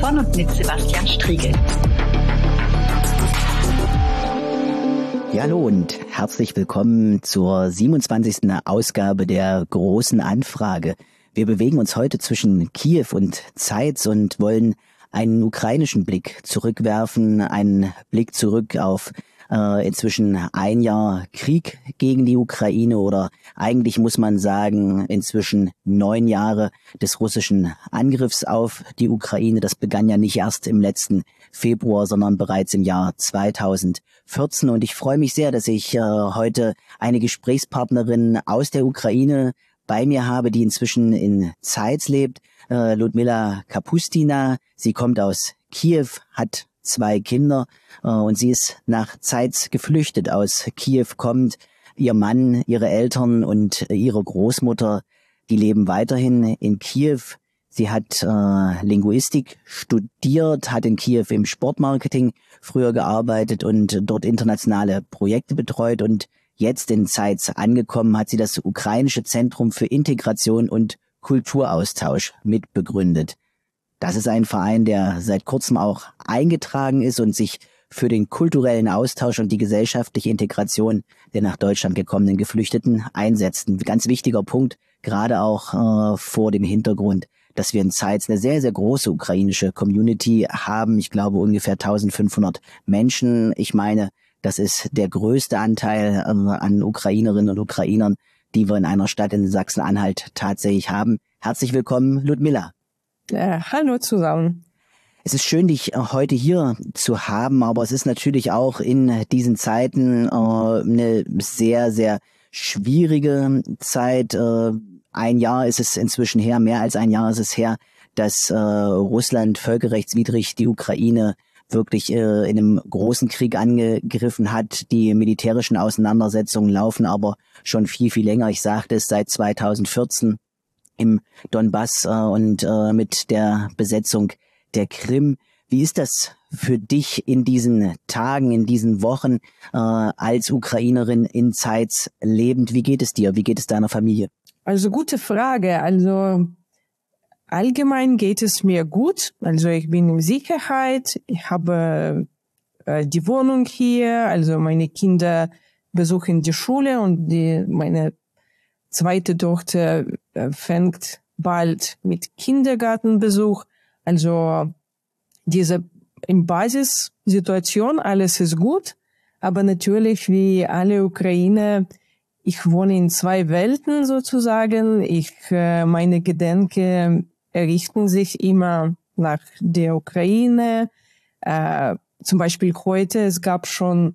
von und mit Sebastian Striegel. Ja, hallo und herzlich willkommen zur 27. Ausgabe der Großen Anfrage. Wir bewegen uns heute zwischen Kiew und Zeitz und wollen einen ukrainischen Blick zurückwerfen, einen Blick zurück auf inzwischen ein Jahr Krieg gegen die Ukraine oder eigentlich muss man sagen inzwischen 9 Jahre des russischen Angriffs auf die Ukraine. Das begann ja nicht erst im letzten Februar, sondern bereits im Jahr 2014. Und ich freue mich sehr, dass ich heute eine Gesprächspartnerin aus der Ukraine bei mir habe, die inzwischen in Zeitz lebt, Ludmila Kapustina. Sie kommt aus Kiew, hat 2 Kinder und sie ist nach Zeitz geflüchtet. Aus Kiew kommt ihr Mann, ihre Eltern und ihre Großmutter, die leben weiterhin in Kiew. Sie hat Linguistik studiert, hat in Kiew im Sportmarketing früher gearbeitet und dort internationale Projekte betreut und jetzt in Zeitz angekommen, hat sie das Ukrainische Zentrum für Integration und Kulturaustausch mitbegründet. Das ist ein Verein, der seit kurzem auch eingetragen ist und sich für den kulturellen Austausch und die gesellschaftliche Integration der nach Deutschland gekommenen Geflüchteten einsetzt. Ein ganz wichtiger Punkt, gerade auch vor dem Hintergrund, dass wir in Zeitz eine sehr, sehr große ukrainische Community haben. Ich glaube ungefähr 1500 Menschen. Ich meine, das ist der größte Anteil an Ukrainerinnen und Ukrainern, die wir in einer Stadt in Sachsen-Anhalt tatsächlich haben. Herzlich willkommen, Ludmila. Hallo zusammen. Es ist schön, dich heute hier zu haben, aber es ist natürlich auch in diesen Zeiten eine sehr, sehr schwierige Zeit. Ein Jahr ist es inzwischen her, mehr als ein Jahr ist es her, dass Russland völkerrechtswidrig die Ukraine wirklich in einem großen Krieg angegriffen hat. Die militärischen Auseinandersetzungen laufen aber schon viel, viel länger. Ich sagte es seit 2014 im Donbass und mit der Besetzung der Krim. Wie ist das für dich in diesen Tagen, in diesen Wochen als Ukrainerin in Zeitz lebend? Wie geht es dir? Wie geht es deiner Familie? Also gute Frage. Also allgemein geht es mir gut. Also ich bin in Sicherheit. Ich habe die Wohnung hier. Also meine Kinder besuchen die Schule und meine zweite Tochter fängt bald mit Kindergartenbesuch. Also diese in Basissituation, alles ist gut. Aber natürlich wie alle Ukrainer, ich wohne in 2 Welten sozusagen. Meine Gedanken richten sich immer nach der Ukraine. Zum Beispiel heute, es gab schon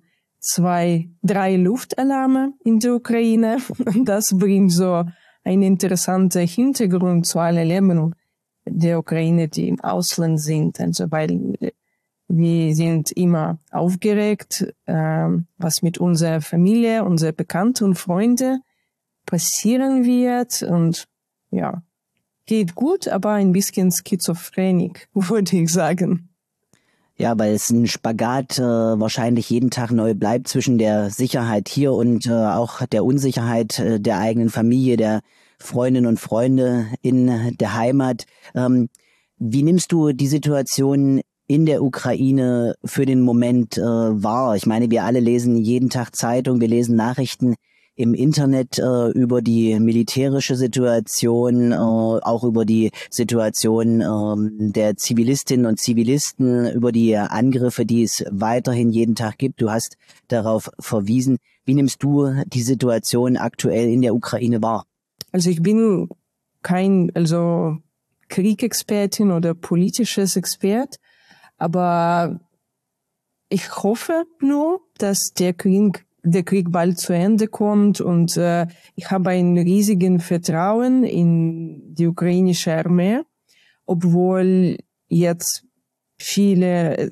3 Luftalarme in der Ukraine. Das bringt so einen interessanten Hintergrund zu allen Leben der Ukraine, die im Ausland sind. Also, weil wir sind immer aufgeregt, was mit unserer Familie, unseren Bekannten und Freunden passieren wird. Und ja, geht gut, aber ein bisschen Schizophrenik, würde ich sagen. Ja, weil es ein Spagat wahrscheinlich jeden Tag neu bleibt zwischen der Sicherheit hier und auch der Unsicherheit der eigenen Familie, der Freundinnen und Freunde in der Heimat. Wie nimmst du die Situation in der Ukraine für den Moment wahr? Ich meine, wir alle lesen jeden Tag Zeitung, wir lesen Nachrichten im Internet über die militärische Situation, auch über die Situation der Zivilistinnen und Zivilisten, über die Angriffe, die es weiterhin jeden Tag gibt. Du hast darauf verwiesen. Wie nimmst du die Situation aktuell in der Ukraine wahr? Also ich bin kein Kriegexpertin oder politisches Expert, aber ich hoffe nur, dass der Krieg bald zu Ende kommt und ich habe ein riesiges Vertrauen in die ukrainische Armee, obwohl jetzt viele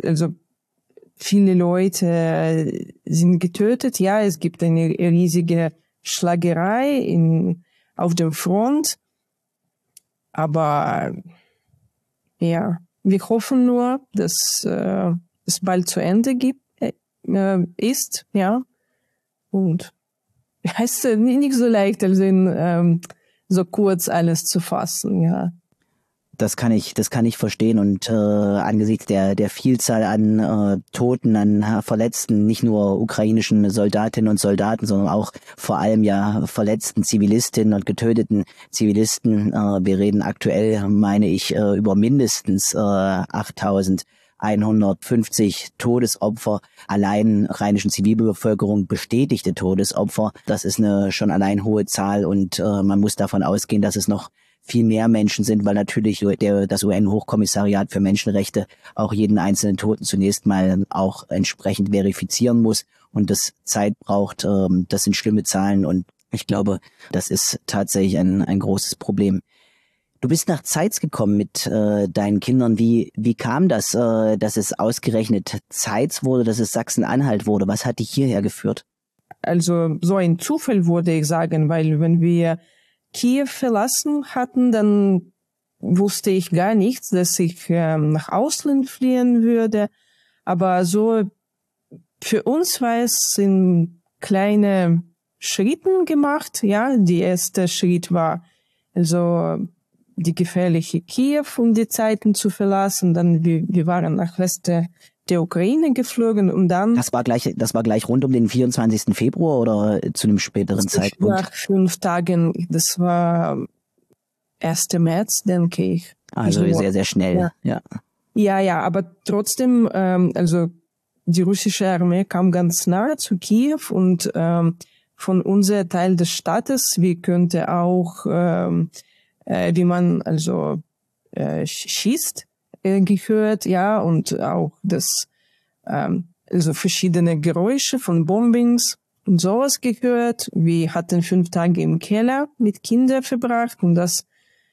Leute sind getötet. Ja, es gibt eine riesige Schlagerei auf dem Front, aber ja, wir hoffen nur, dass es bald zu Ende ist, ja. Und heißt nicht so leicht, also so kurz alles zu fassen, ja. Das kann ich verstehen und angesichts der Vielzahl an Toten, an Verletzten, nicht nur ukrainischen Soldatinnen und Soldaten, sondern auch vor allem ja verletzten Zivilistinnen und getöteten Zivilisten. Wir reden aktuell, meine ich, über mindestens 8.150 Todesopfer, allein ukrainischen Zivilbevölkerung bestätigte Todesopfer. Das ist eine schon allein hohe Zahl und man muss davon ausgehen, dass es noch viel mehr Menschen sind, weil natürlich das UN-Hochkommissariat für Menschenrechte auch jeden einzelnen Toten zunächst mal auch entsprechend verifizieren muss und das Zeit braucht. Das sind schlimme Zahlen und ich glaube, das ist tatsächlich ein großes Problem. Du bist nach Zeitz gekommen mit deinen Kindern. Wie kam das, dass es ausgerechnet Zeitz wurde, dass es Sachsen-Anhalt wurde? Was hat dich hierher geführt? Also so ein Zufall würde ich sagen, weil wenn wir Kiew verlassen hatten, dann wusste ich gar nichts, dass ich nach Ausland fliehen würde. Aber so für uns war es in kleine Schritten gemacht. Ja, der erste Schritt war also die gefährliche Kiew, um die Zeiten zu verlassen. Dann wir waren nach Westen der Ukraine geflogen und dann... Das war gleich rund um den 24. Februar oder zu einem späteren Zeitpunkt? Nach 5 Tagen, das war 1. März, denke ich. Also sehr, sehr schnell, ja. Ja, aber trotzdem, also die russische Armee kam ganz nahe zu Kiew und von unserem Teil des Staates, wir könnte auch, wie man also schießt, gehört, ja, und auch das, also verschiedene Geräusche von Bombings und sowas gehört. Wir hatten 5 Tage im Keller mit Kindern verbracht und das,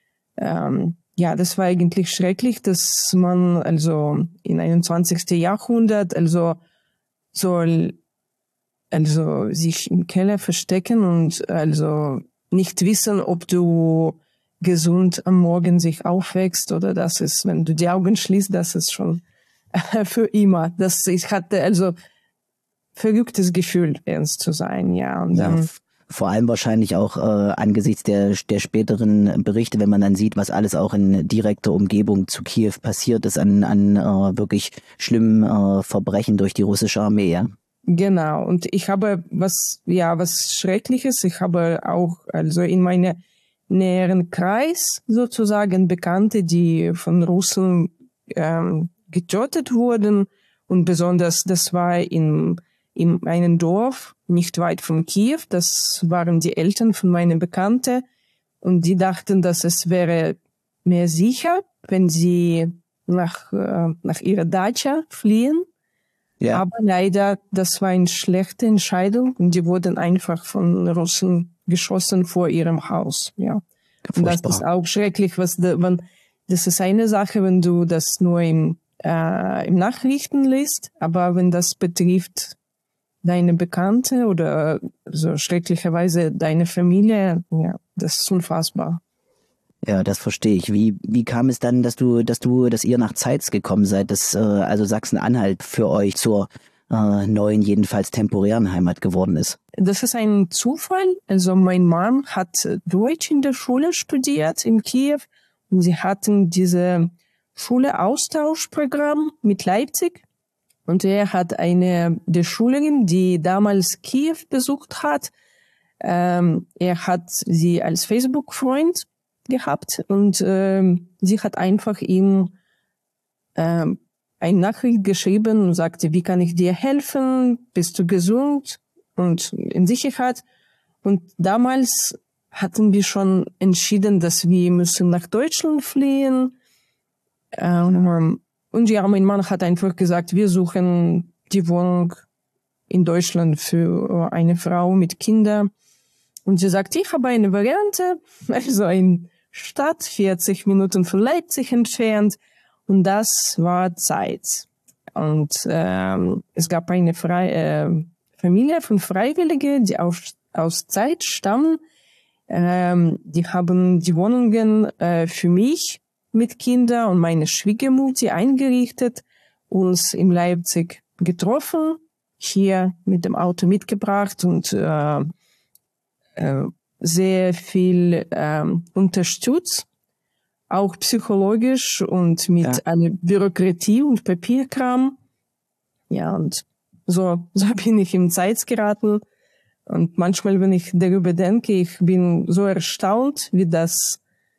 das war eigentlich schrecklich, dass man also in 21. Jahrhundert also soll also sich im Keller verstecken und also nicht wissen, ob du gesund am Morgen sich aufwächst oder das ist, wenn du die Augen schließt, das ist schon für immer. Ich hatte also verrücktes Gefühl, ernst zu sein, ja. Und dann, vor allem wahrscheinlich auch angesichts der späteren Berichte, wenn man dann sieht, was alles auch in direkter Umgebung zu Kiew passiert ist, an wirklich schlimmen Verbrechen durch die russische Armee, ja. Genau. Und ich habe was Schreckliches. Ich habe auch also in meine näheren Kreis sozusagen Bekannte, die von Russen getötet wurden. Und besonders, das war in einem Dorf, nicht weit von Kiew. Das waren die Eltern von meinen Bekannten. Und die dachten, dass es wäre mehr sicher, wenn sie nach ihrer Dacha fliehen. Ja. Aber leider, das war eine schlechte Entscheidung. Und die wurden einfach von Russen geschossen vor ihrem Haus, ja. Und das ist auch schrecklich, das ist eine Sache, wenn du das nur im Nachrichten liest, aber wenn das betrifft deine Bekannte oder so schrecklicherweise deine Familie, ja, das ist unfassbar. Ja, das verstehe ich. Wie kam es dann, dass ihr nach Zeitz gekommen seid, dass also Sachsen-Anhalt für euch zur neuen, jedenfalls temporären Heimat geworden ist? Das ist ein Zufall. Also mein Mann hat Deutsch in der Schule studiert in Kiew und sie hatten diese Schule-Austauschprogramm mit Leipzig und er hat eine der Schülerin, die damals Kiew besucht hat, er hat sie als Facebook-Freund gehabt und sie hat einfach ihm eine Nachricht geschrieben und sagte, wie kann ich dir helfen? Bist du gesund und in Sicherheit? Und damals hatten wir schon entschieden, dass wir müssen nach Deutschland fliehen. Und ja, mein Mann hat einfach gesagt, wir suchen die Wohnung in Deutschland für eine Frau mit Kindern. Und sie sagt, ich habe eine Variante, also eine Stadt, 40 Minuten von Leipzig entfernt. Und das war Zeitz. Und es gab eine Familie von Freiwilligen, die aus Zeitz stammen. Die haben die Wohnungen für mich mit Kindern und meine Schwiegermutter eingerichtet, uns in Leipzig getroffen, hier mit dem Auto mitgebracht und sehr viel unterstützt. auch psychologisch und mit einer Bürokratie und Papierkram. Ja, und so bin ich in Zeit geraten. Und manchmal, wenn ich darüber denke, ich bin so erstaunt, wie das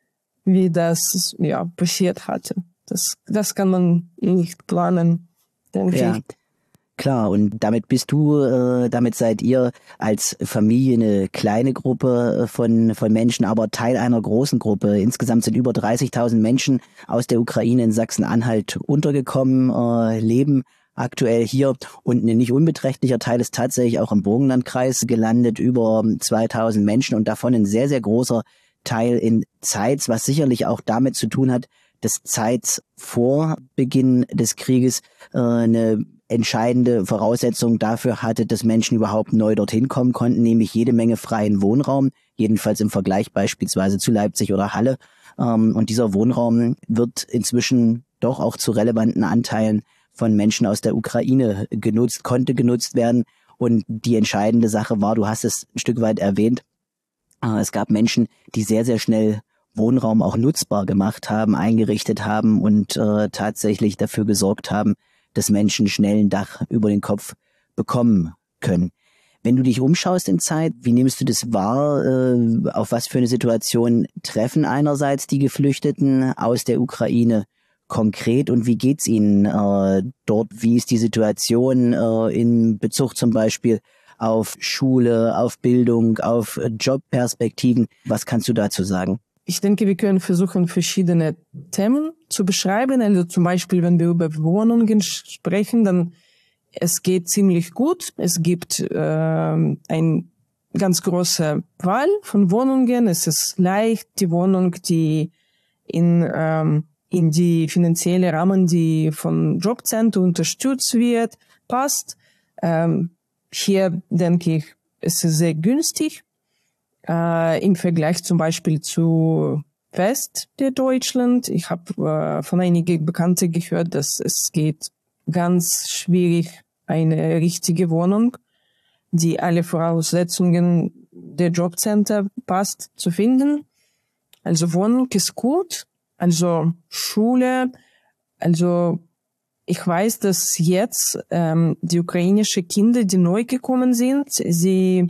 passiert hatte. Das kann man nicht planen, denke ich. Klar, und damit seid ihr als Familie eine kleine Gruppe von Menschen, aber Teil einer großen Gruppe. Insgesamt sind über 30.000 Menschen aus der Ukraine in Sachsen-Anhalt untergekommen, leben aktuell hier, und ein nicht unbeträchtlicher Teil ist tatsächlich auch im Burgenlandkreis gelandet, über 2.000 Menschen, und davon ein sehr, sehr großer Teil in Zeitz, was sicherlich auch damit zu tun hat, dass Zeitz vor Beginn des Krieges eine entscheidende Voraussetzung dafür hatte, dass Menschen überhaupt neu dorthin kommen konnten, nämlich jede Menge freien Wohnraum, jedenfalls im Vergleich beispielsweise zu Leipzig oder Halle. Und dieser Wohnraum wird inzwischen doch auch zu relevanten Anteilen von Menschen aus der Ukraine konnte genutzt werden. Und die entscheidende Sache war, du hast es ein Stück weit erwähnt, es gab Menschen, die sehr, sehr schnell Wohnraum auch nutzbar gemacht haben, eingerichtet haben und tatsächlich dafür gesorgt haben, dass Menschen schnell ein Dach über den Kopf bekommen können. Wenn du dich umschaust in Zeit, wie nimmst du das wahr? Auf was für eine Situation treffen einerseits die Geflüchteten aus der Ukraine konkret, und wie geht's ihnen dort? Wie ist die Situation in Bezug zum Beispiel auf Schule, auf Bildung, auf Jobperspektiven? Was kannst du dazu sagen? Ich denke, wir können versuchen, verschiedene Themen zu beschreiben. Also zum Beispiel, wenn wir über Wohnungen sprechen, dann es geht ziemlich gut. Es gibt eine ganz große Wahl von Wohnungen. Es ist leicht, die Wohnung, die in die finanzielle Rahmen, die von Jobcenter unterstützt wird, passt. Hier denke ich, es ist sehr günstig. Im Vergleich zum Beispiel zu West der Deutschland. Ich habe von einigen Bekannten gehört, dass es geht ganz schwierig, eine richtige Wohnung, die alle Voraussetzungen der Jobcenter passt, zu finden. Also Wohnung ist gut, also Schule, also ich weiß, dass jetzt die ukrainischen Kinder, die neu gekommen sind, sie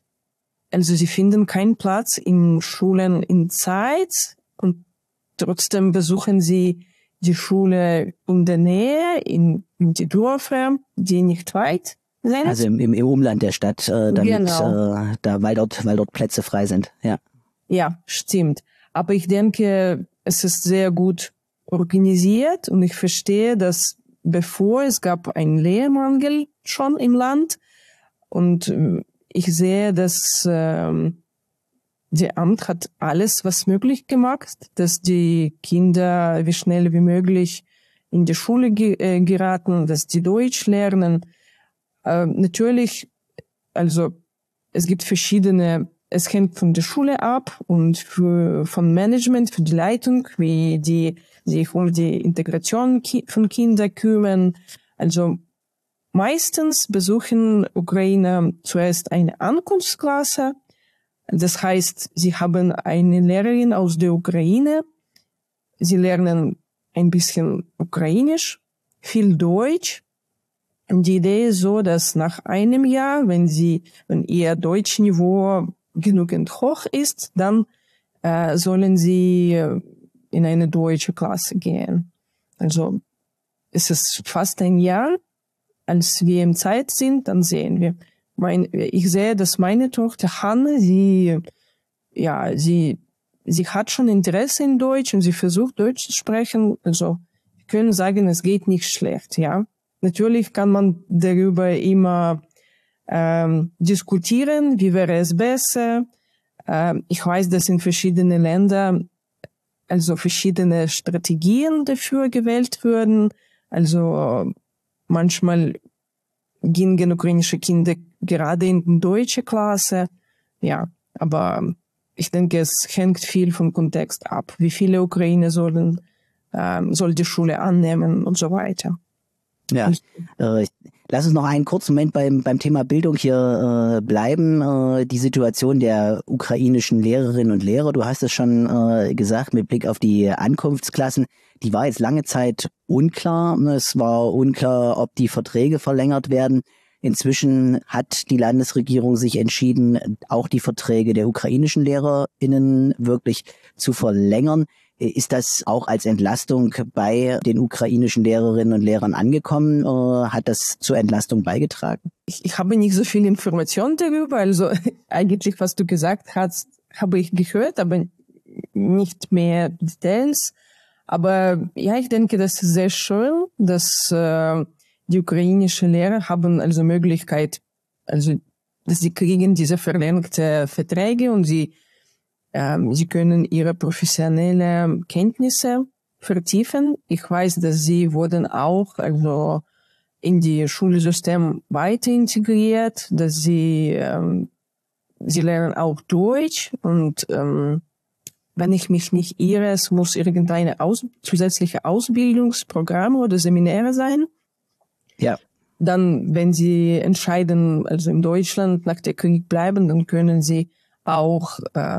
finden keinen Platz in Schulen in Zeitz, und trotzdem besuchen sie die Schule in der Nähe, in die Dörfer, die nicht weit sind. Also im Umland der Stadt, Genau. weil dort Plätze frei sind. Ja. Ja, stimmt. Aber ich denke, es ist sehr gut organisiert, und ich verstehe, dass bevor es gab einen Lehrmangel schon im Land, und ich sehe, dass der Amt hat alles, was möglich gemacht, dass die Kinder wie schnell wie möglich in die Schule geraten, dass die Deutsch lernen. Natürlich, also es gibt verschiedene, es hängt von der Schule ab und von Management, für die Leitung, wie die sich um die Integration von Kindern kümmern. Also meistens besuchen Ukrainer zuerst eine Ankunftsklasse. Das heißt, sie haben eine Lehrerin aus der Ukraine. Sie lernen ein bisschen Ukrainisch, viel Deutsch. Und die Idee ist so, dass nach einem Jahr, wenn ihr Deutschniveau genügend hoch ist, dann sollen sie in eine deutsche Klasse gehen. Also es ist fast ein Jahr. Als wir im Zeit sind, dann sehen wir. Ich sehe, dass meine Tochter Hanne, sie hat schon Interesse in Deutsch und sie versucht Deutsch zu sprechen. Also wir können sagen, es geht nicht schlecht, ja. Natürlich kann man darüber immer diskutieren, wie wäre es besser. Ich weiß, dass in verschiedenen Ländern also verschiedene Strategien dafür gewählt würden. Also manchmal gingen ukrainische Kinder gerade in die deutsche Klasse. Ja, aber ich denke, es hängt viel vom Kontext ab. Wie viele Ukrainer soll die Schule annehmen und so weiter. Ja, Lass uns noch einen kurzen Moment beim Thema Bildung hier bleiben. Die Situation der ukrainischen Lehrerinnen und Lehrer, du hast es schon gesagt, mit Blick auf die Ankunftsklassen, die war jetzt lange Zeit unklar. Es war unklar, ob die Verträge verlängert werden. Inzwischen hat die Landesregierung sich entschieden, auch die Verträge der ukrainischen LehrerInnen wirklich zu verlängern. Ist das auch als Entlastung bei den ukrainischen Lehrerinnen und Lehrern angekommen? Hat das zur Entlastung beigetragen? Ich habe nicht so viel Information darüber. Also eigentlich, was du gesagt hast, habe ich gehört, aber nicht mehr Details. Aber ja, ich denke, das ist sehr schön, dass die ukrainischen Lehrer haben also Möglichkeit, also dass sie kriegen diese verlängerte Verträge und sie können ihre professionelle Kenntnisse vertiefen. Ich weiß, dass sie wurden auch also in die Schulsystem weiter integriert, dass sie lernen auch Deutsch und wenn ich mich nicht irre, es muss irgendeine zusätzliche Ausbildungsprogramme oder Seminare sein. Ja. Dann, wenn sie entscheiden, also in Deutschland nach der Krieg bleiben, dann können sie auch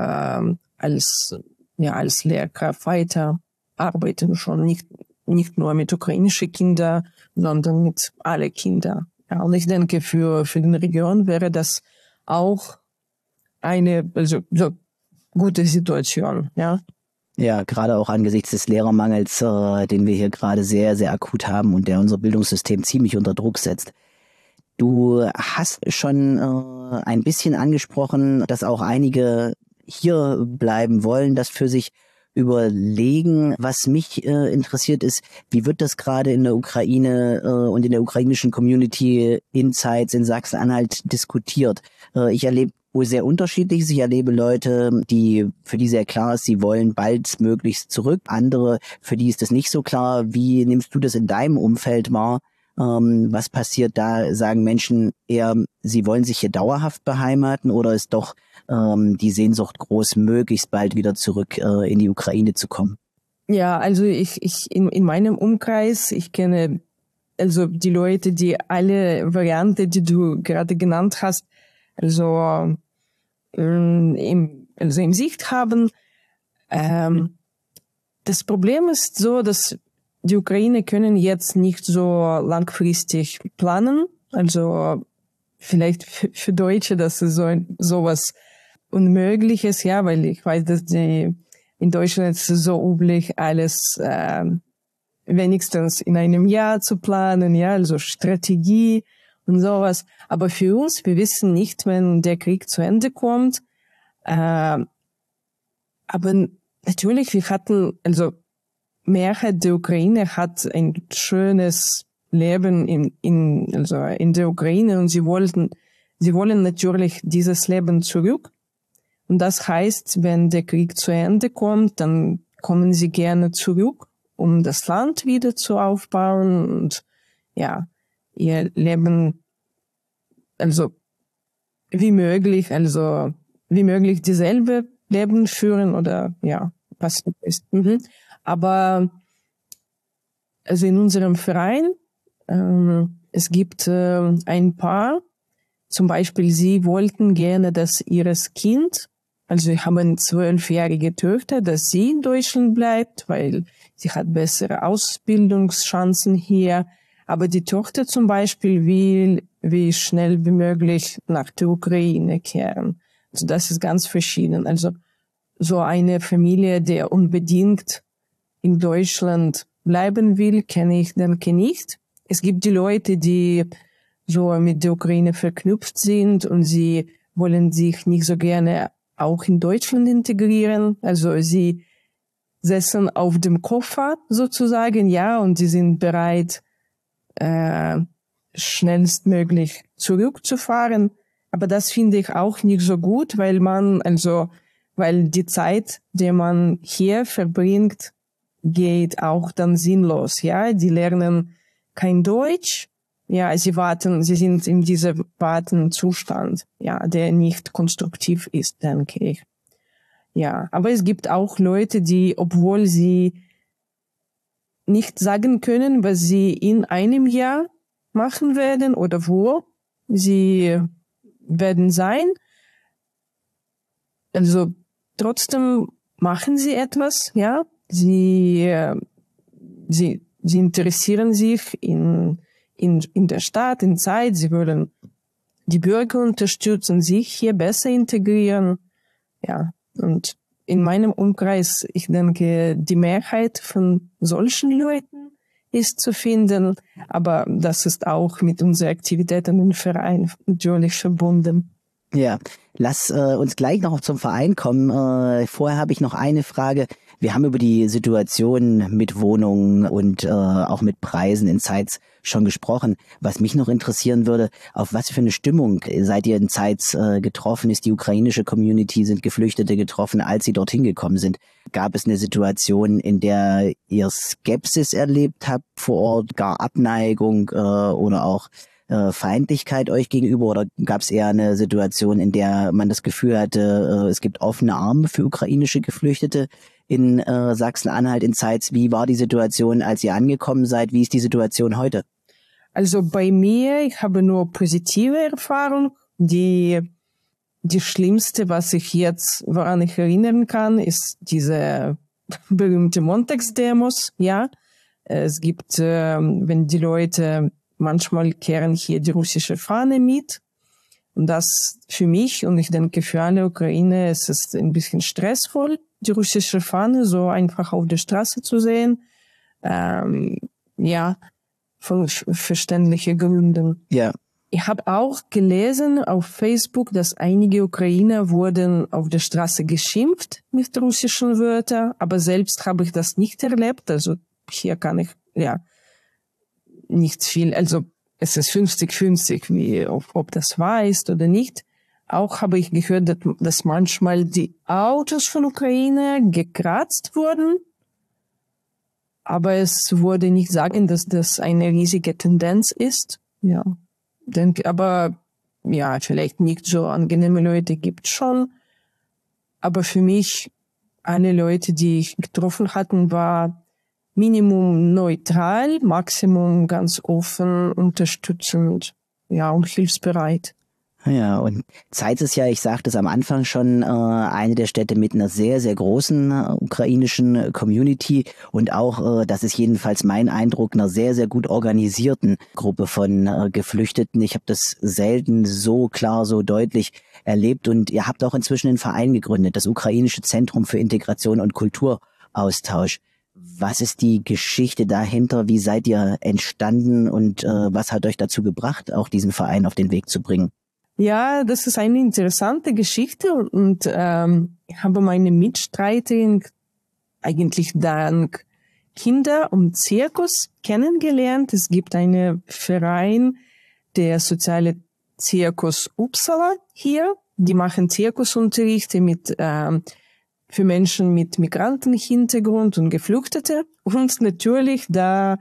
als Lehrkraft weiter arbeiten, schon nicht nur mit ukrainischen Kindern, sondern mit alle Kinder. Ja, und ich denke, für den Region wäre das auch eine so gute Situation, ja. Ja, gerade auch angesichts des Lehrermangels, den wir hier gerade sehr, sehr akut haben und der unser Bildungssystem ziemlich unter Druck setzt. Du hast schon ein bisschen angesprochen, dass auch einige hier bleiben wollen, das für sich überlegen. Was mich interessiert ist, wie wird das gerade in der Ukraine und in der ukrainischen Community in Zeitz in Sachsen-Anhalt diskutiert? Ich erlebe wohl sehr unterschiedliches. Ich erlebe Leute, für die sehr klar ist, sie wollen baldmöglichst zurück. Andere, für die ist das nicht so klar. Wie nimmst du das in deinem Umfeld wahr? Was passiert da? Sagen Menschen eher, sie wollen sich hier dauerhaft beheimaten oder ist doch die Sehnsucht groß, möglichst bald wieder zurück in die Ukraine zu kommen? Ja, also ich in meinem Umkreis, ich kenne also die Leute, die alle Varianten, die du gerade genannt hast, also im Sicht haben. Das Problem ist so, dass die Ukraine können jetzt nicht so langfristig planen. Also vielleicht für Deutsche, das ist sowas Unmögliches, ja, weil ich weiß, dass in Deutschland ist es so üblich, alles wenigstens in einem Jahr zu planen, ja, also Strategie und sowas. Aber für uns, wir wissen nicht, wenn der Krieg zu Ende kommt. Aber natürlich, wir hatten, also Mehrheit der Ukraine hat ein schönes Leben in der Ukraine und sie wollen natürlich dieses Leben zurück. Und das heißt, wenn der Krieg zu Ende kommt, dann kommen sie gerne zurück, um das Land wieder zu aufbauen und ja, ihr Leben, also wie möglich dieselbe Leben führen oder ja, was ist. Aber also in unserem Verein, es gibt ein Paar, zum Beispiel sie wollten gerne, dass ihres Kind, also sie haben 12-jährige Töchter, dass sie in Deutschland bleibt, weil sie hat bessere Ausbildungschancen hier. Aber die Tochter zum Beispiel will wie schnell wie möglich nach der Ukraine kehren. Also das ist ganz verschieden. Also so eine Familie, der unbedingt in Deutschland bleiben will, kenne ich nicht. Es gibt die Leute, die so mit der Ukraine verknüpft sind und sie wollen sich nicht so gerne auch in Deutschland integrieren. Also sie sitzen auf dem Koffer sozusagen, ja, und sie sind bereit, schnellstmöglich zurückzufahren. Aber das finde ich auch nicht so gut, weil die Zeit, die man hier verbringt, geht auch dann sinnlos, ja. Die lernen kein Deutsch. Ja, sie sind in diesem Wartenzustand, ja, der nicht konstruktiv ist, denke ich. Ja, aber es gibt auch Leute, die, obwohl sie nicht sagen können, was sie in einem Jahr machen werden oder wo sie werden sein. Also trotzdem machen sie etwas, ja. Sie interessieren sich in der Stadt, in Zeit. Sie wollen die Bürger unterstützen, sich hier besser integrieren. Ja, und in meinem Umkreis, ich denke, die Mehrheit von solchen Leuten ist zu finden. Aber das ist auch mit unseren Aktivitäten im Verein natürlich verbunden. Ja, lass uns gleich noch zum Verein kommen. Vorher habe ich noch eine Frage. Wir haben über die Situation mit Wohnungen und auch mit Preisen in Zeitz schon gesprochen. Was mich noch interessieren würde, auf was für eine Stimmung seid ihr in Zeitz getroffen? Ist die ukrainische Community, sind Geflüchtete getroffen, als sie dorthin gekommen sind? Gab es eine Situation, in der ihr Skepsis erlebt habt vor Ort, gar Abneigung oder auch Feindlichkeit euch gegenüber, oder gab es eher eine Situation, in der man das Gefühl hatte, es gibt offene Arme für ukrainische Geflüchtete in Sachsen-Anhalt in Zeitz? Wie war die Situation, als ihr angekommen seid? Wie ist die Situation heute? Also bei mir, ich habe nur positive Erfahrung. Die schlimmste, was ich jetzt, woran ich erinnern kann, ist diese berühmte Montagsdemos, ja. Es gibt, wenn die Leute manchmal kehren hier die russische Fahne mit. Und das für mich und ich denke für alle Ukrainer ist es ein bisschen stressvoll, die russische Fahne so einfach auf der Straße zu sehen. Ja, von verständlichen Gründen. Ja. Ich habe auch gelesen auf Facebook, dass einige Ukrainer wurden auf der Straße geschimpft mit russischen Wörtern, aber selbst habe ich das nicht erlebt. Also hier kann ich, ja, nicht viel, also es ist 50-50, wie ob das wahr ist oder nicht. Auch habe ich gehört, dass manchmal die Autos von Ukraine gekratzt wurden, aber es wurde nicht sagen, dass das eine riesige Tendenz ist. Ja, denke, aber ja, vielleicht nicht so angenehme Leute gibt schon, aber für mich alle Leute, die ich getroffen hatten, war Minimum neutral, Maximum ganz offen, unterstützend, ja, und hilfsbereit. Ja, und Zeitz ist ja, ich sagte es am Anfang schon, eine der Städte mit einer sehr, sehr großen ukrainischen Community und auch, das ist jedenfalls mein Eindruck, einer sehr, sehr gut organisierten Gruppe von Geflüchteten. Ich habe das selten so klar, so deutlich erlebt, und ihr habt auch inzwischen einen Verein gegründet, das Ukrainische Zentrum für Integration und Kulturaustausch. Was ist die Geschichte dahinter? Wie seid ihr entstanden und was hat euch dazu gebracht, auch diesen Verein auf den Weg zu bringen? Ja, das ist eine interessante Geschichte und ich habe meine Mitstreiterin eigentlich dank Kinder und Zirkus kennengelernt. Es gibt einen Verein, der soziale Zirkus Uppsala hier. Die machen Zirkusunterrichte mit für Menschen mit Migrantenhintergrund und Geflüchtete. Und natürlich, da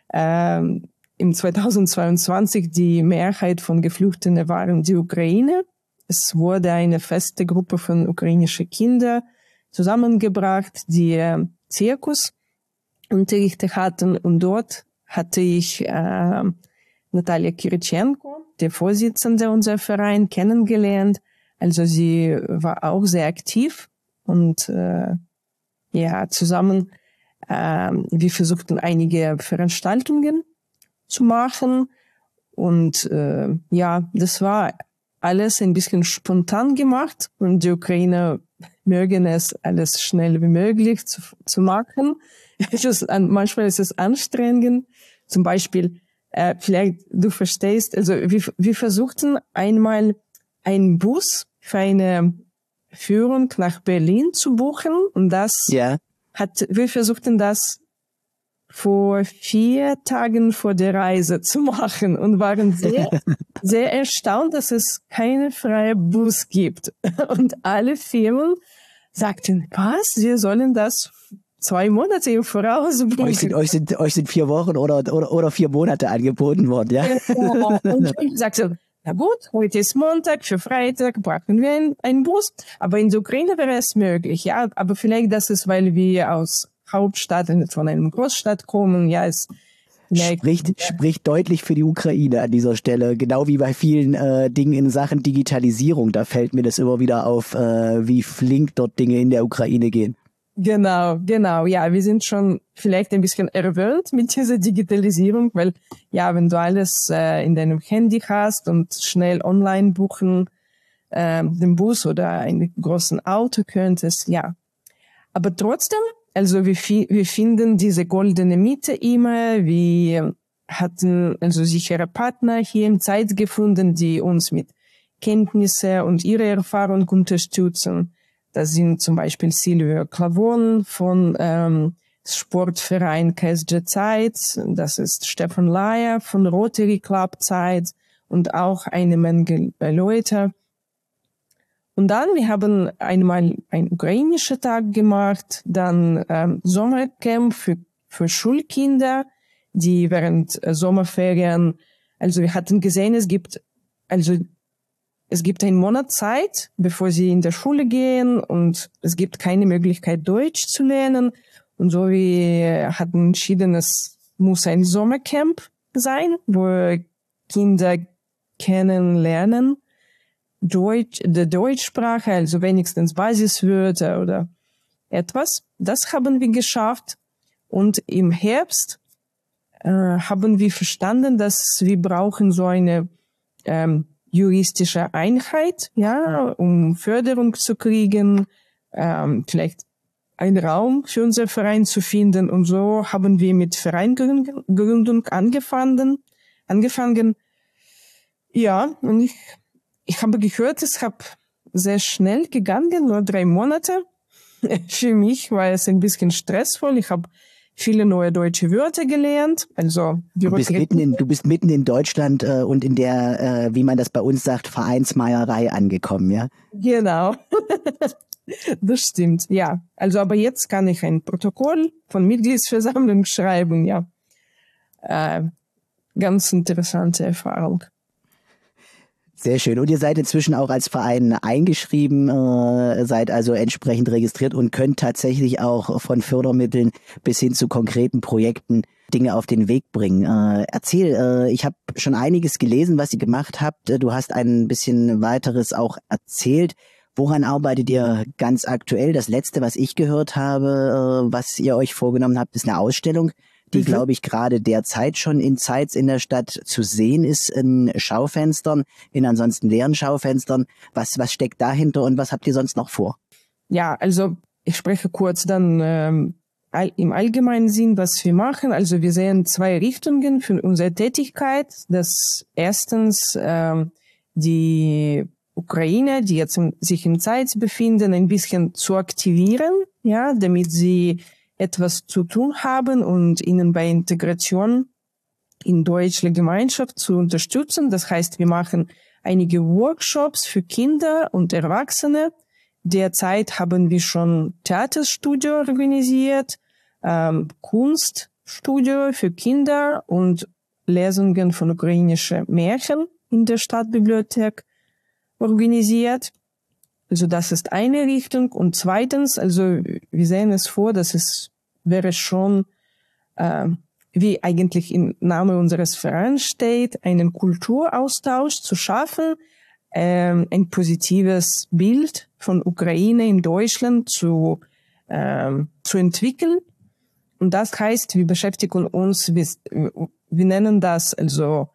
im 2022 die Mehrheit von Geflüchteten waren die Ukrainer. Es wurde eine feste Gruppe von ukrainischen Kindern zusammengebracht, die Zirkusunterrichte hatten. Und dort hatte ich Natalia Kiritschenko, der Vorsitzende unserer Verein, kennengelernt. Also sie war auch sehr aktiv. Und ja, zusammen, wir versuchten einige Veranstaltungen zu machen. Und ja, das war alles ein bisschen spontan gemacht. Und die Ukrainer mögen es, alles schnell wie möglich zu machen. Manchmal ist es anstrengend. Zum Beispiel, vielleicht du verstehst, also wir versuchten einmal einen Bus für eine Führung nach Berlin zu buchen, und das wir versuchten das vor 4 Tagen vor der Reise zu machen und waren sehr, sehr erstaunt, dass es keine freie Bus gibt. Und alle Firmen sagten, was? Wir sollen das 2 Monate im Voraus buchen. Euch sind 4 Wochen oder 4 Monate angeboten worden, ja? Ja. Und ich sagte, na gut, heute ist Montag, für Freitag brauchen wir einen Bus. Aber in der Ukraine wäre es möglich, ja. Aber vielleicht das ist, weil wir aus Hauptstadt, von einer Großstadt kommen, ja, Spricht deutlich für die Ukraine an dieser Stelle, genau wie bei vielen Dingen in Sachen Digitalisierung. Da fällt mir das immer wieder auf, wie flink dort Dinge in der Ukraine gehen. Genau. Ja, wir sind schon vielleicht ein bisschen erwöhnt mit dieser Digitalisierung, weil ja, wenn du alles in deinem Handy hast und schnell online buchen, den Bus oder ein großen Auto könntest, ja. Aber trotzdem, also wir finden diese goldene Mitte immer. Wir hatten also sichere Partner hier in Zeit gefunden, die uns mit Kenntnisse und ihre Erfahrung unterstützen. Das sind zum Beispiel Silvio Clavon von Sportverein KSG Zeit. Das ist Stefan Leier von Rotary Club Zeit und auch eine Menge Leute. Und dann, wir haben einmal einen ukrainischen Tag gemacht, dann Sommercamp für Schulkinder, die während Sommerferien, also wir hatten gesehen, es gibt einen Monat Zeit, bevor sie in der Schule gehen und es gibt keine Möglichkeit, Deutsch zu lernen. Und so wir hatten entschieden, es muss ein Sommercamp sein, wo Kinder kennenlernen, der Deutschsprache, also wenigstens Basiswörter oder etwas. Das haben wir geschafft. Und im Herbst haben wir verstanden, dass wir brauchen so eine juristische Einheit, ja, um Förderung zu kriegen, vielleicht einen Raum für unser Verein zu finden. Und so haben wir mit Vereingründung angefangen. Ja, und ich habe gehört, es hat sehr schnell gegangen, nur 3 Monate. Für mich war es ein bisschen stressvoll. Ich habe viele neue deutsche Wörter gelernt. Also du bist mitten in Deutschland und in der, wie man das bei uns sagt, Vereinsmeierei angekommen, ja? Genau. Das stimmt, ja. Also aber jetzt kann ich ein Protokoll von Mitgliedsversammlung schreiben, ja. Ganz interessante Erfahrung. Sehr schön. Und ihr seid inzwischen auch als Verein eingeschrieben, seid also entsprechend registriert und könnt tatsächlich auch von Fördermitteln bis hin zu konkreten Projekten Dinge auf den Weg bringen. Erzähl, ich habe schon einiges gelesen, was ihr gemacht habt. Du hast ein bisschen weiteres auch erzählt. Woran arbeitet ihr ganz aktuell? Das Letzte, was ich gehört habe, was ihr euch vorgenommen habt, ist eine Ausstellung, die, glaube ich, gerade derzeit schon in Zeitz in der Stadt zu sehen ist, in Schaufenstern, in ansonsten leeren Schaufenstern. Was steckt dahinter und was habt ihr sonst noch vor? Ja, also ich spreche kurz dann im allgemeinen Sinn, was wir machen. Also wir sehen 2 Richtungen für unsere Tätigkeit. Das erstens die Ukrainer, die jetzt sich in Zeit befinden, ein bisschen zu aktivieren, ja, damit sie etwas zu tun haben und ihnen bei Integration in deutsche Gemeinschaft zu unterstützen. Das heißt, wir machen einige Workshops für Kinder und Erwachsene. Derzeit haben wir schon Theaterstudio organisiert, Kunststudio für Kinder und Lesungen von ukrainischen Märchen in der Stadtbibliothek organisiert. Also das ist eine Richtung. Und zweitens, also wir sehen es vor, dass es wäre schon, wie eigentlich im Namen unseres Vereins steht, einen Kulturaustausch zu schaffen, ein positives Bild von Ukraine in Deutschland zu entwickeln. Und das heißt, wir beschäftigen uns, wir nennen das also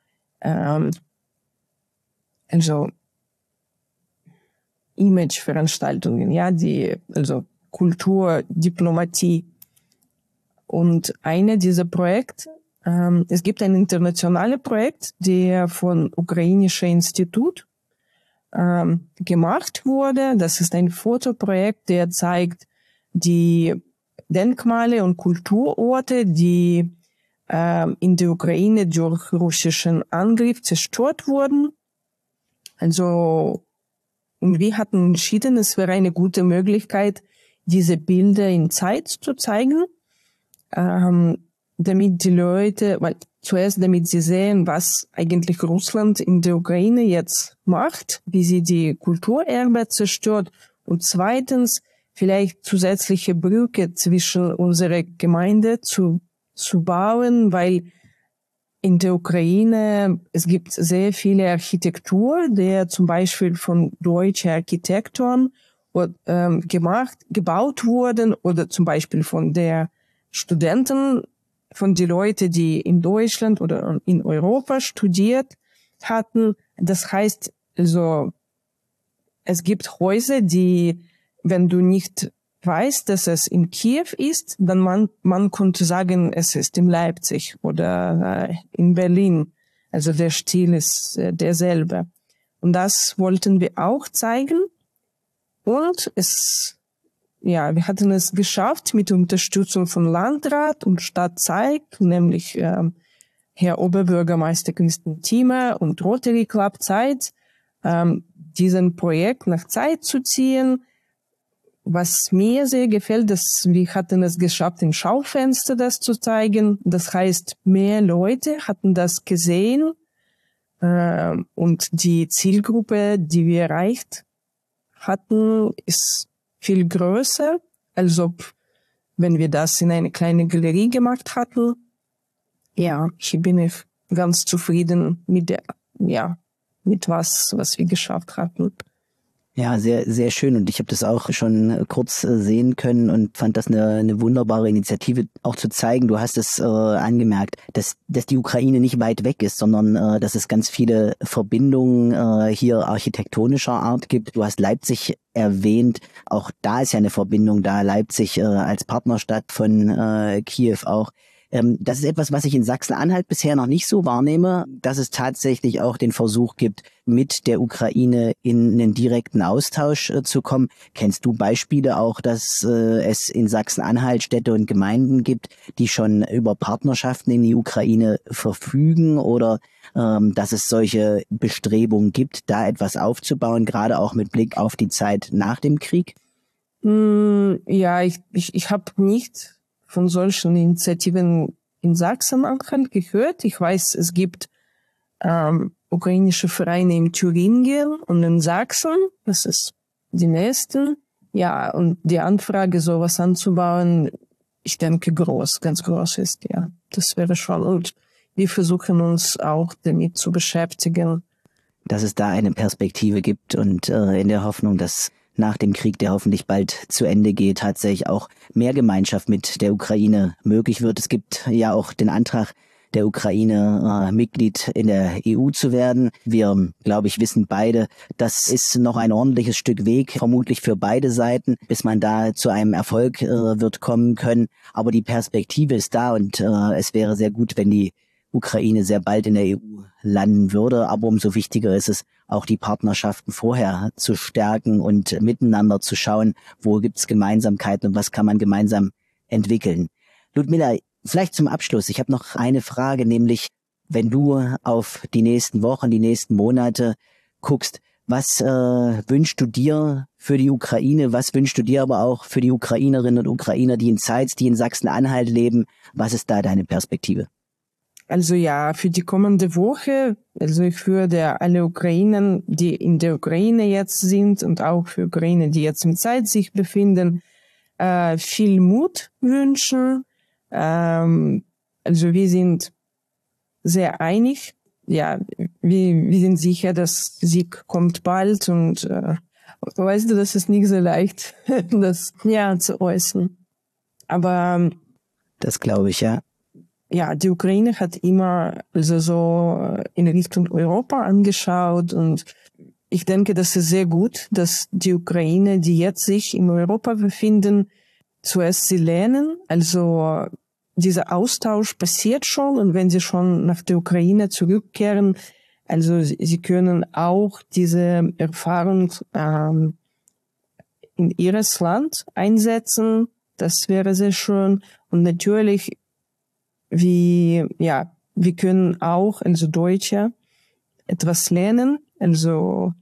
Image-Veranstaltungen, ja, also Kulturdiplomatie. Und eine dieser Projekte, es gibt ein internationales Projekt, der von ukrainischen Institut gemacht wurde. Das ist ein Fotoprojekt, der zeigt die Denkmale und Kulturorte, die in der Ukraine durch russischen Angriff zerstört wurden. Also, und wir hatten entschieden, es wäre eine gute Möglichkeit, diese Bilder in Zeit zu zeigen, damit die Leute, damit sie sehen, was eigentlich Russland in der Ukraine jetzt macht, wie sie die Kulturerbe zerstört, und zweitens vielleicht zusätzliche Brücke zwischen unserer Gemeinde zu bauen, weil in der Ukraine, es gibt sehr viele Architektur, die zum Beispiel von deutschen Architekten gebaut wurden oder zum Beispiel von der Studenten, von den Leuten, die in Deutschland oder in Europa studiert hatten. Das heißt, also, es gibt Häuser, die, wenn du nicht weißt, dass es in Kiew ist, dann man konnte sagen, es ist in Leipzig oder in Berlin. Also der Stil ist derselbe. Und das wollten wir auch zeigen. Und wir hatten es geschafft mit Unterstützung von Landrat und Stadt Zeig, nämlich Herr Oberbürgermeister Christian Thieme und Rotary Club Zeit, diesen Projekt nach Zeit zu ziehen. Was mir sehr gefällt, dass wir hatten es geschafft, im Schaufenster das zu zeigen. Das heißt, mehr Leute hatten das gesehen und die Zielgruppe, die wir erreicht hatten, ist viel größer, als ob, wenn wir das in eine kleine Galerie gemacht hatten. Ja, hier bin ich ganz zufrieden mit was wir geschafft hatten. Ja, sehr, sehr schön. Und ich habe das auch schon kurz sehen können und fand das eine wunderbare Initiative, auch zu zeigen. Du hast es angemerkt, dass die Ukraine nicht weit weg ist, sondern dass es ganz viele Verbindungen hier architektonischer Art gibt. Du hast Leipzig erwähnt. Auch da ist ja eine Verbindung da. Leipzig als Partnerstadt von Kiew auch. Das ist etwas, was ich in Sachsen-Anhalt bisher noch nicht so wahrnehme, dass es tatsächlich auch den Versuch gibt, mit der Ukraine in einen direkten Austausch zu kommen. Kennst du Beispiele auch, dass es in Sachsen-Anhalt Städte und Gemeinden gibt, die schon über Partnerschaften in die Ukraine verfügen oder dass es solche Bestrebungen gibt, da etwas aufzubauen, gerade auch mit Blick auf die Zeit nach dem Krieg? Ja, ich habe nicht von solchen Initiativen in Sachsen-Anhalt gehört. Ich weiß, es gibt ukrainische Vereine in Thüringen und in Sachsen. Das ist die nächsten. Ja, und die Anfrage, sowas anzubauen, ich denke ganz groß ist, ja. Das wäre schon. Und wir versuchen uns auch damit zu beschäftigen. Dass es da eine Perspektive gibt und in der Hoffnung, dass nach dem Krieg, der hoffentlich bald zu Ende geht, tatsächlich auch mehr Gemeinschaft mit der Ukraine möglich wird. Es gibt ja auch den Antrag der Ukraine, Mitglied in der EU zu werden. Wir, glaube ich, wissen beide, das ist noch ein ordentliches Stück Weg, vermutlich für beide Seiten, bis man da zu einem Erfolg wird kommen können. Aber die Perspektive ist da und es wäre sehr gut, wenn die Ukraine sehr bald in der EU landen würde. Aber umso wichtiger ist es, auch die Partnerschaften vorher zu stärken und miteinander zu schauen, wo gibt's Gemeinsamkeiten und was kann man gemeinsam entwickeln. Ludmila, vielleicht zum Abschluss. Ich habe noch eine Frage, nämlich wenn du auf die nächsten Wochen, die nächsten Monate guckst, was wünschst du dir für die Ukraine? Was wünschst du dir aber auch für die Ukrainerinnen und Ukrainer, die in Zeitz, die in Sachsen-Anhalt leben? Was ist da deine Perspektive? Also ja, für die kommende Woche, also ich würde alle Ukrainer, die in der Ukraine jetzt sind und auch für Ukrainer, die jetzt in Zeit sich befinden, viel Mut wünschen. Also wir sind sehr einig. Ja, wir sind sicher, dass Sieg kommt bald und weißt du, das ist nicht so leicht, das zu äußern. Aber das glaube ich, ja. Ja, die Ukraine hat immer also so in Richtung Europa angeschaut und ich denke, das ist sehr gut, dass die Ukraine, die jetzt sich in Europa befinden, zuerst sie lernen. Also dieser Austausch passiert schon und wenn sie schon nach der Ukraine zurückkehren, also sie können auch diese Erfahrung in ihres Land einsetzen. Das wäre sehr schön und natürlich wir können auch, also Deutsche, etwas lernen, also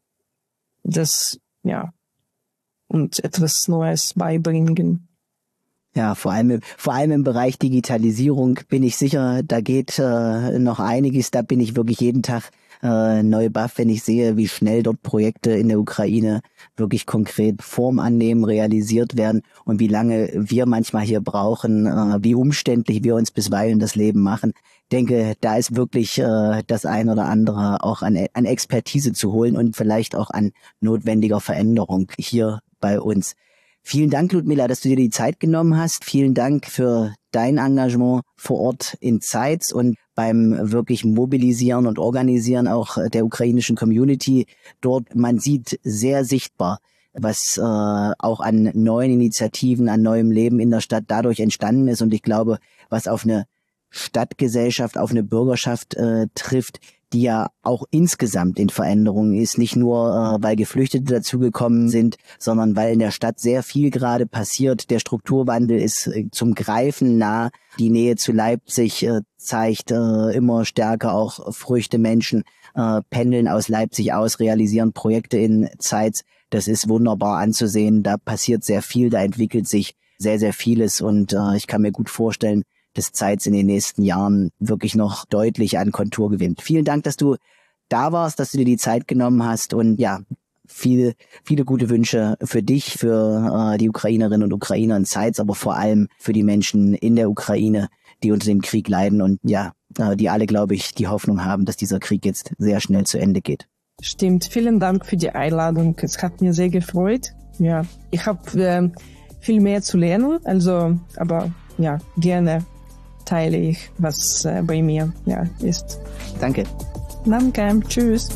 und etwas Neues beibringen. Ja, vor allem im Bereich Digitalisierung bin ich sicher, da geht noch einiges, da bin ich wirklich jeden Tag baff, wenn ich sehe, wie schnell dort Projekte in der Ukraine wirklich konkret Form annehmen, realisiert werden und wie lange wir manchmal hier brauchen, wie umständlich wir uns bisweilen das Leben machen. Ich denke, da ist wirklich das ein oder andere auch an Expertise zu holen und vielleicht auch an notwendiger Veränderung hier bei uns. Vielen Dank, Ludmila, dass du dir die Zeit genommen hast. Vielen Dank für dein Engagement vor Ort in Zeitz und beim wirklich Mobilisieren und Organisieren auch der ukrainischen Community dort. Man sieht sehr sichtbar, was auch an neuen Initiativen, an neuem Leben in der Stadt dadurch entstanden ist. Und ich glaube, was auf eine Stadtgesellschaft, auf eine Bürgerschaft trifft, die ja auch insgesamt in Veränderungen ist, nicht nur, weil Geflüchtete dazugekommen sind, sondern weil in der Stadt sehr viel gerade passiert. Der Strukturwandel ist zum Greifen nah. Die Nähe zu Leipzig zeigt immer stärker auch Früchte. Menschen pendeln aus Leipzig aus, realisieren Projekte in Zeitz. Das ist wunderbar anzusehen. Da passiert sehr viel, da entwickelt sich sehr, sehr vieles und ich kann mir gut vorstellen, dass Zeitz in den nächsten Jahren wirklich noch deutlich an Kontur gewinnt. Vielen Dank, dass du da warst, dass du dir die Zeit genommen hast und ja, viele gute Wünsche für dich, für die Ukrainerinnen und Ukrainer in Zeitz, aber vor allem für die Menschen in der Ukraine, die unter dem Krieg leiden und ja, die alle, glaube ich, die Hoffnung haben, dass dieser Krieg jetzt sehr schnell zu Ende geht. Stimmt, vielen Dank für die Einladung. Es hat mir sehr gefreut. Ja, ich habe viel mehr zu lernen, aber ja, gerne teile ich, was bei mir ist. Danke. Danke, tschüss.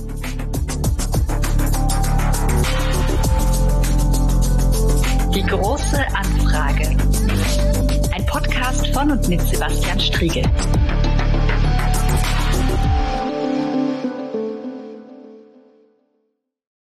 Die große Anfrage. Ein Podcast von und mit Sebastian Striegel.